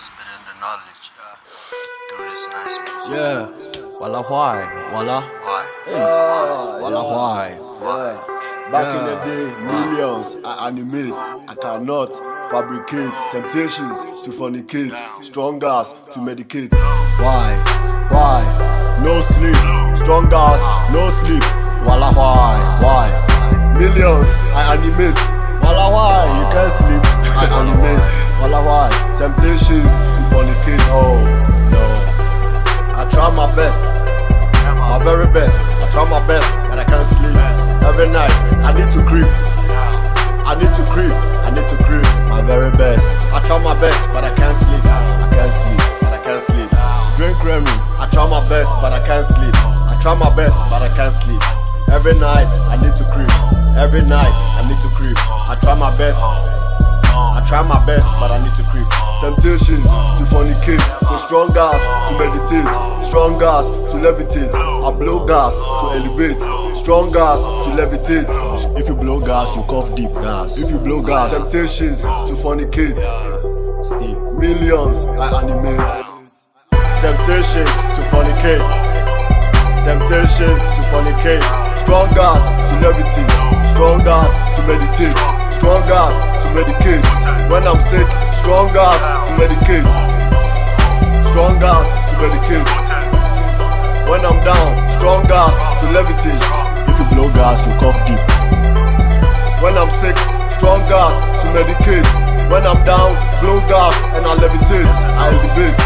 Spitting the knowledge through this nice music. Yeah, Walla why? Walla? Why? Walla why? Back in the day, millions I animate. I cannot fabricate temptations to fornicate, strong gas to medicate. Why? Why? No sleep, strong gas, no sleep. Walla why? Why? Millions I animate. Walla why? You can't sleep, I animate. Walla why? Temptations to fornicate. Oh no. I try my best, my very best. I try my best, but I can't sleep. Every night I need to creep. I need to creep. I need to creep. My very best. I try my best, but I can't sleep. I can't sleep, but I can't sleep. Drink Remy. I try my best, but I can't sleep. I try my best, but I can't sleep. Every night I need to creep. Every night I need to creep. I try my best. I try my best, but I need to creep. Temptations to fornicate, so strong gas to meditate, strong gas to levitate. I blow gas to elevate, strong gas to levitate. If you blow gas, you cough deep gas. If you blow gas, temptations to fornicate. Steep. Millions I animate. Temptations to fornicate. Temptations to fornicate. Strong gas to levitate. Strong gas to meditate. Strong gas to medicate. When I'm sick, strong gas to medicate. Strong gas to medicate. When I'm down, strong gas to levitate. If you blow gas, you cough deep. When I'm sick, strong gas to medicate. When I'm down, blow gas and I levitate. I elevate.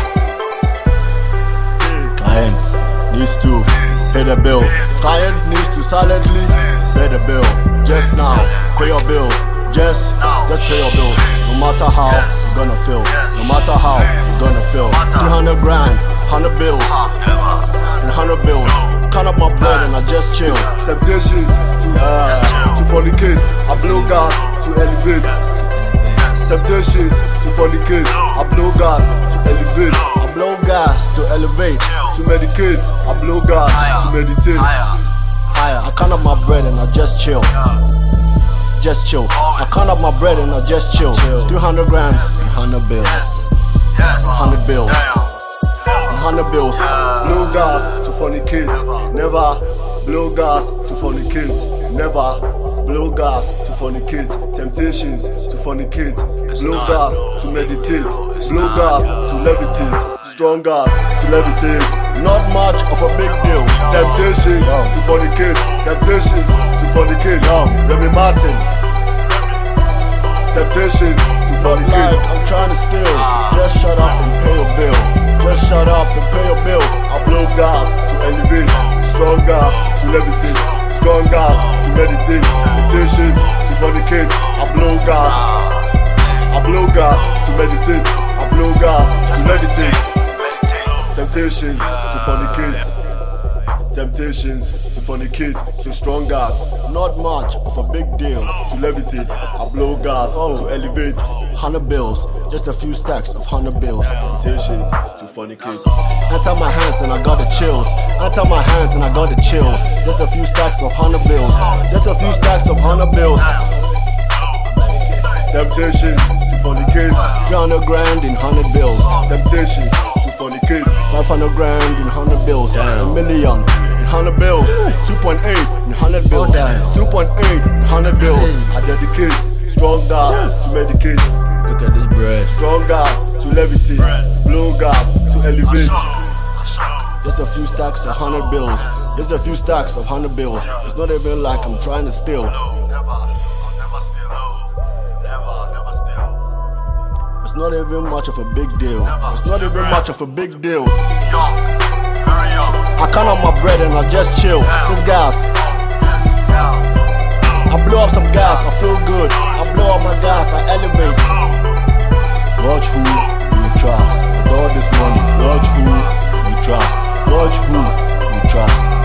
Client needs to pay the bill. Client needs to silently pay the bill. Just now, pay your bill. Just pay your bill. No matter how you're gonna feel. No matter how you're gonna feel. 300 grand, 100 bills, and 100 bills. Count up my bread and I just chill. Temptations to fornicate. I blow gas to elevate. Temptations to fornicate. I blow gas to elevate. I blow gas to elevate. To medicate. I blow gas to meditate. Higher. I count up my bread and I just chill. Just chill. I count up my bread and I just chill. 300 grams and 100 bills. 100 bills. And 100 bills. Blow gas to fornicate. Never blow gas to fornicate. Never blow gas to fornicate. Temptations to fornicate. Blow gas to meditate. Blow gas to levitate. Strong gas to levitate. Not much of a big deal. Temptations to fornicate. Temptations to fornicate. Remy Martin. Temptations to fornicate. I'm trying to steal. Just shut up and pay your bill. Just shut up and pay your bill. I blow gas to elevate. Strong gas to levitate. Strong gas to meditate. Temptations to fornicate. I blow gas. I blow gas to meditate. I blow gas to meditate. Temptations to fornicate. Temptations to fornicate. So strong gas. Not much of a big deal. To levitate. I blow gas to elevate. 100 bills. Just a few stacks of 100 bills. Temptations to fornicate. Enter my hands and I got the chills. Enter my hands and I got the chills. Just a few stacks of 100 bills. Just a few stacks of 100 bills. Temptations to fornicate. 300 grand in 100 bills. Temptations to fornicate. 500 grand in 100 bills. A million in 100 bills. 2.8 in 100 bills. 2.8 in 100 bills. I dedicate. Strong gas to medicate. Look at this bread. Strong gas to levitate. Blow gas to elevate. Just a few stacks of 100 bills. Just a few stacks of 100 bills. It's not even like I'm trying to steal. It's not even much of a big deal. It's not even much of a big deal. I count up my bread and I just chill. This gas. I blow up some gas, I feel good. I blow up my gas, I elevate. Watch who you trust. With all this money, watch who you trust. Watch who you trust.